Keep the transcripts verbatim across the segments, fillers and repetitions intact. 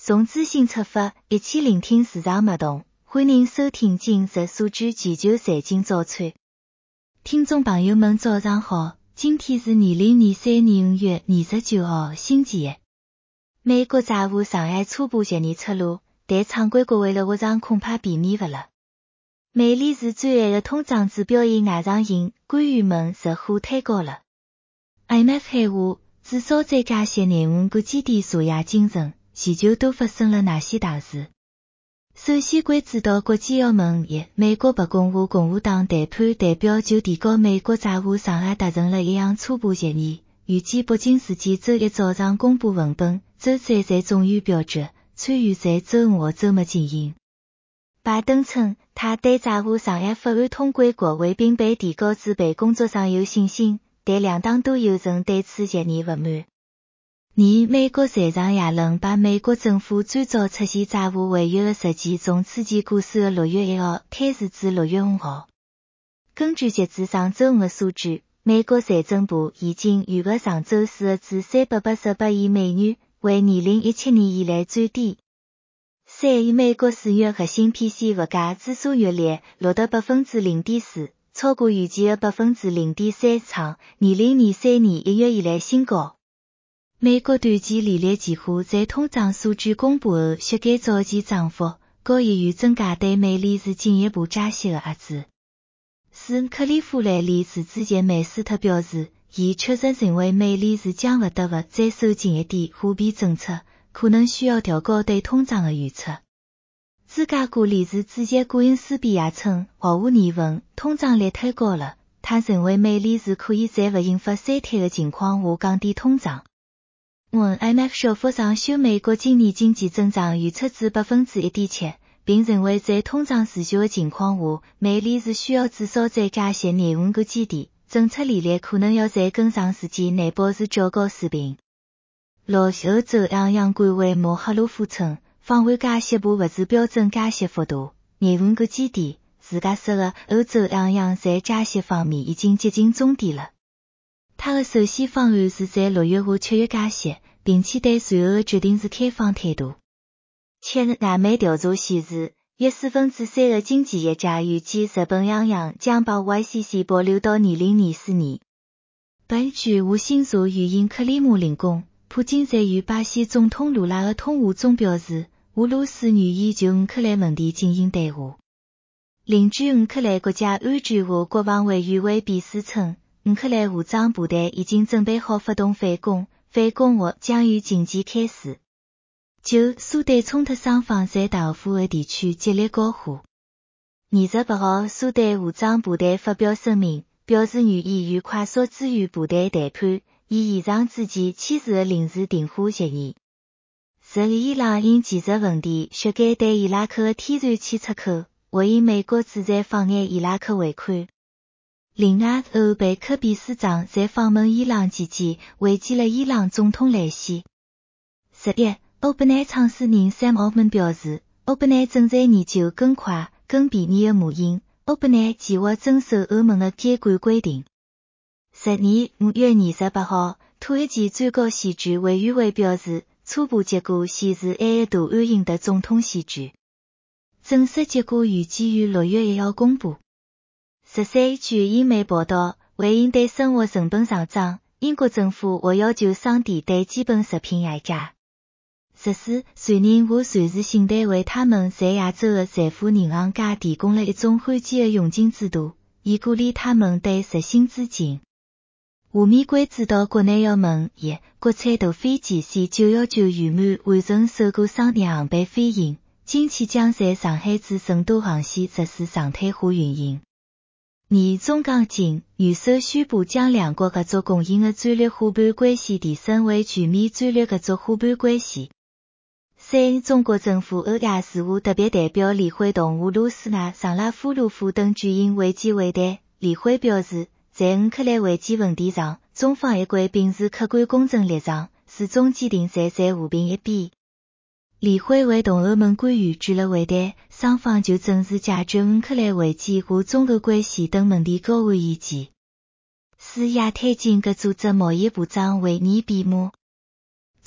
从资讯出发，一起聆听市场脉动。欢迎收听今日数据全球财经早餐。听众朋友们早上好，今天是二零二三年五月二十九号星期一。美国债务上海初步协议出炉，但常规国会的活场恐怕避免不了。美联储最后的通胀指标以外上行，官员们实火推高了。I M F 喊话，至少再加息廿五个基点查压精神，全球都发生了哪些大事？首先关注到国际要闻一，美国白宫和共和党谈判代表就提高美国债务上海达成了一项初步协议，预计北京时间周一早上公布文本，周三才终于表决，参与在周五和周末进行。拜登称，他对债务上海法案通过国会并被提高资备工作上有信心，但两党都有人对此协议不满。二、美国财长耶伦把美国政府最早出现债务违约的时间从此前过世的六月一号推迟至六月五号。根据截至上周五的数据，美国财政部已经预估上周四的至三百八十八亿美元，为二零一七年以来最低。三、美国四月核心 P C 物价指数月率落得 百分之零点四，超过预期的 百分之零点三，创二零二三年一月以来新高。美国短期利率期货在通胀数据公布后削减早前涨幅，高意愿增加对美联储进一步加息的压制。四、克利夫兰联储主席梅斯特表示，伊确实认为美联储将不得不再收紧一点货币政策，可能需要调高对通胀的预测。芝加哥联储主席古恩斯比也称，毫无疑问，通胀率太高了。他认为美联储可以在不引发衰退的情况下降低通胀。五、I M F 小幅上修美国今年经济增长预测至 百分之一点七， 并认为在通胀持续的情况下，美联储需要至少再加息廿五个基点，政策利率可能要在更长时间内保持较高水平。六、欧洲央行官员莫哈洛夫称，放缓加息步不是标准加息幅度，廿五个基点，自家说的欧洲央行在加息方面已经接近终点了。他的首选方案是在六月或七月加息，并且对随后的决定是开放态度。七、南美调查显示，约四分之三的经济学家预计日本央行将把 Y C C 保留到二零二四年。本据无星座语音克里姆林宫，普京在与巴西总统卢拉的通话中表示，俄罗斯愿意就乌克兰问题进行对话。另据乌克兰国家安全和国防委员会秘书称，乌克兰武装部队已经准备好发动反攻，反攻或将于近期开始。九、苏丹冲突双方在达尔富尔地区激烈交火。二十八号，苏丹武装部队发表声明，表示愿意与快速支援部队谈判，以延长之前签署的临时停火协议。十、伊朗因技术问题削减对伊拉克的天然气出口，回应美国制裁妨碍伊拉克汇款。另外，欧贝克秘书长在访问伊朗期间会见了伊朗总统莱西。十一，欧本奈创始人 Sam Altman 表示，欧本奈正在研究更快、更便宜的模型。欧本奈计划遵守欧盟的监管规定。十二、五月二十八号，土耳其最高选举委员会表示，初步结果显示埃尔多安赢得总统选举。正式结果预计于六月一号公布。十三，据英媒报道，为应对生活成本上涨，英国政府或要求商店对基本食品下架。十四，瑞银和瑞士信贷为他们在亚洲的财富银行家提供了一种罕见的佣金制度，以鼓励他们对实行资金。下面关注到国内要闻一，国产大飞机 C 九一九圆满完成首个商业航班飞行，近期将在上海至成都航线实施常态化运营。二、中港经元首宣布将两国合作共赢的战略伙伴关系提升为全面战略合作伙伴关系。三、中国政府欧亚事务特别代表李辉同俄罗斯外长拉夫罗夫等举行危机会谈。李辉表示，在乌克兰危机问题上，中方一贯秉持客观公正立场，始终坚定站在和平一边。李辉为同欧盟官员举了会谈，双方就正式解决乌克兰危机和中欧关系等问题交换意见。四、亚太经合组织贸易部长会议闭幕。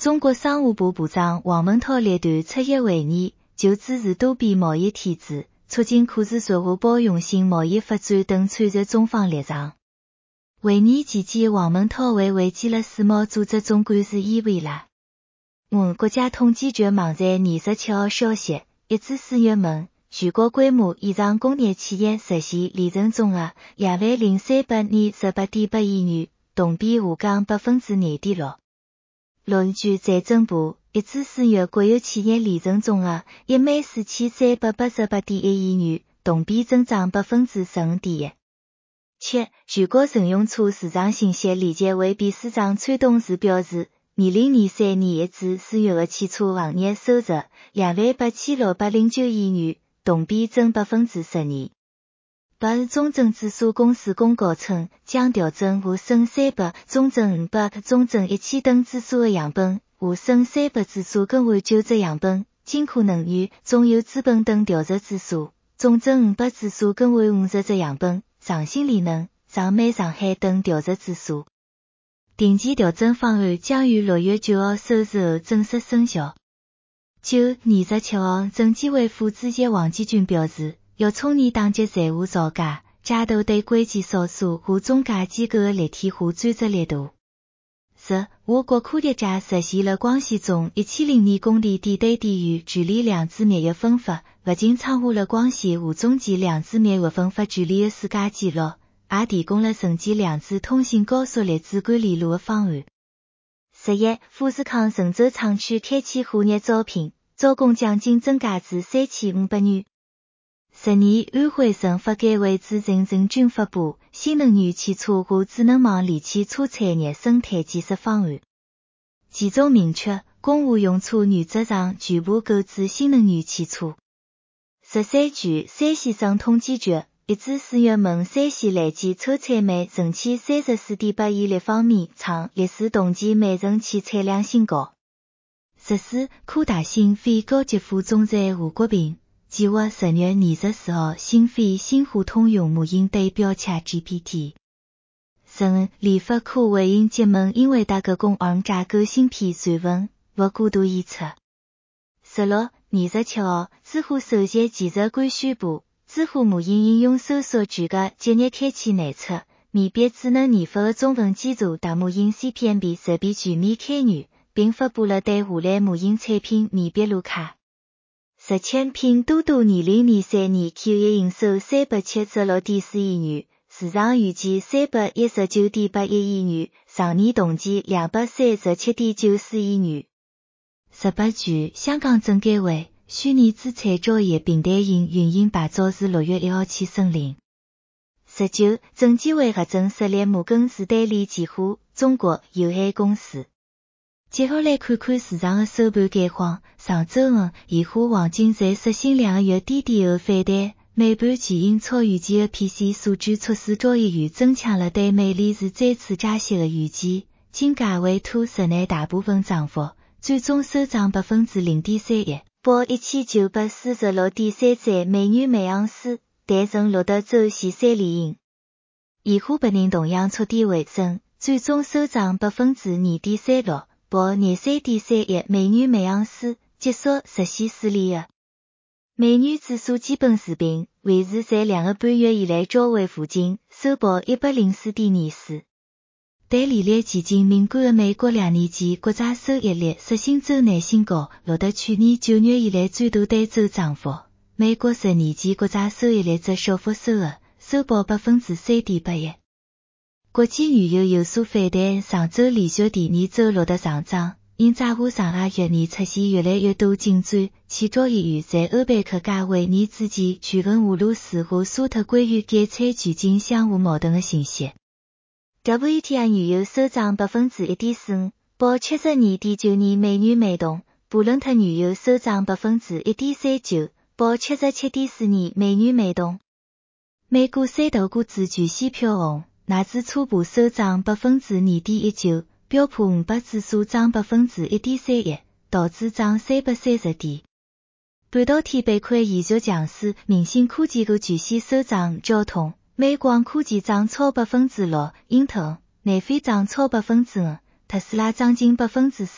中国商务部部长王文涛列团出席会议，就支持多边贸易体制，促进可持续和包容性贸易发展等阐述中方立场。会议期间，王文涛为维基了世贸组织总干事伊维拉。嗯，国家统计局网站二十七号消息，一至四月份，全国规模以上工业企业实现利润总额两万零三百二十八点八亿元，同比下降百分之廿点六。论据财政部，一至四月国有企业利润总额一万四千三百八十八点一亿元，同比增长百分之十五点一。七，全国乘用车市场信息联结会秘书长崔东志表示，二零二三年一至四月的汽车行业收入两万八千六百零九亿元，同比增百分之十二。八中证指数公司公告称，将调整沪深三百、中证五百、中证一千等指数的样本，沪深三百指数更换九只样本，金科能源、中油资本等调整指数，中证五百指数更换五十只样本，上新力能、上美上海等调整指数。定期调整方案将于六月九号收市后正式生效。九，二十七号，证监会副主席王建军表示，要充分打击财务造假，加大对关键少数和中介机构的立体化专责力度。十，我国科学家实现了光线中一千零二公里点对点与距离量子密钥分发，不仅创下了光线和中继量子密钥分发距离的世界纪录，也提供了承接量子通信高速粒子管理路的方案。十一，富士康郑州厂区开启夏日招聘，招工奖金增加至三千五百元。十二，安徽省发改委主任陈军发布新能源汽车和智能网联汽车产业生态建设方案，其中明确公务用车原则上全部购置新能源汽车。十三，据山西省统计局一至四月份山西累计车产煤成千三十四点八亿立方米，创历史同期每成期产量新高。十四，科大新飞高级副总裁吴国平计划十月二十四号新飞新华通用模型对标 Chat G P T。十五，联发科回应节目因为大格攻 A R M 架构芯片传闻，不过度预测。十六，二十七号，知乎首席技术官宣布，知乎模型应用搜索权的即日开启内测，面壁智能研发的中文基础大模型 C P M B 设备全面开源，并发布了对下来模型产品面壁路卡。十七，拼多多二零二三年 Q 一营收三百七十六点四亿元，市场预计三百一十九点八一亿元，上年同期两百三十七点九四亿元。十八，据香港证监会，虚拟资产交易平台营运营牌照自六月一号起生效。十九，证监会核准设立摩根士丹利计划中国有限公司。接下来看看市场的收盘概况。上周五，现货黄金在实行两个月低点后反弹，美盘前因超预期的 P C 数据促使交易员增强了对美联储再次加息的预期，金价为拖实内大部分涨幅，最终收涨百分之零点三一，报一千九百四十六点三三美元每盎司，但曾录得周线三连阴。现货白银同样触底回升，最终收涨百分之二点三六。报廿三点三一美元每盎司，结束实现四连的。美元指数基本持平，维持在两个半月以来交位附近，收报一百零四点二四。对利率前景敏感的美国两年期国债收益率实行周内新高，录得去年九月以来最大单周涨幅。美国十年期国债收益率则小幅收下，收报百分之三点八一。国际原油有所反弹，上周连续第二周录得上涨，因债务上下月年出现越来越多进展，且交易员在欧佩克加会议之前权衡俄罗斯和沙特关于减产全境相互矛盾的信息。W T I 原油收涨百分之一点四五，报七十二点九二美元每桶；布伦特原油收涨百分之一点三九，报七十七点四二美元每桶。美股三大股指全线飘红。纳指初步收涨百分之二点一九，标普五百指数涨百分之一点三一，道指涨三百三十点。半导体板块延续强势，明星科技股全线收涨，交通、美光科技涨超百分之六，英特尔、南非涨超百分之五，特斯拉涨近百分之四，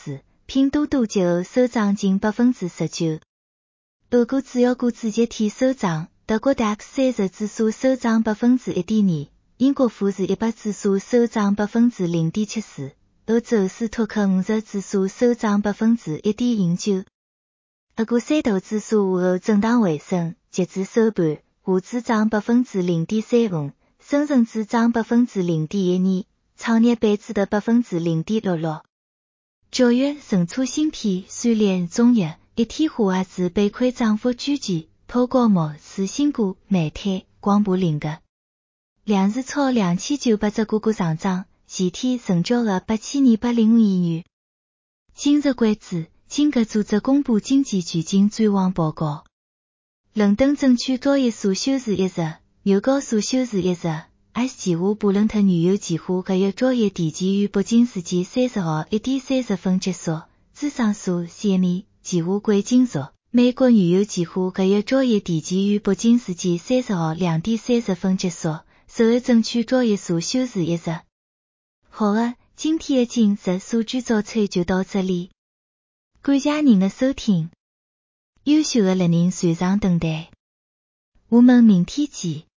拼多多节后收涨近百分之十九。俄国主要股指集体收涨，德国 D A X 三十指数收涨百分之一点二，英国富时一百指数收涨百分之零点七四，欧洲斯托克五十指数收涨百分之一点零九。俄国三大指数午后震荡回升，截至收盘，沪指涨百分之零点三五，深成指涨百分之零点一二，创业板指的百分之零点六六。九月存储芯片虽然中月一体化还是板块涨幅居前，透过某次新股、煤炭、广播领的两日超两千九百只个股上涨，前天成交额八千二百零五亿元。今日关注经合组织公布经济全景展望报告。伦敦证券交易所休市一日，纽交所休市一日。S 期货布伦特原油期货隔月交易提前于北京时间三十号一点三十分结束。芝商所 C M E 期货贵金属美国原油期货隔月交易提前于北京时间三十号两点三十分结束。首尔证券交易所休市一日。好的，今天的今日数据早餐就到这里。感谢您的收听。优秀的乐人线上等待。我们明天见。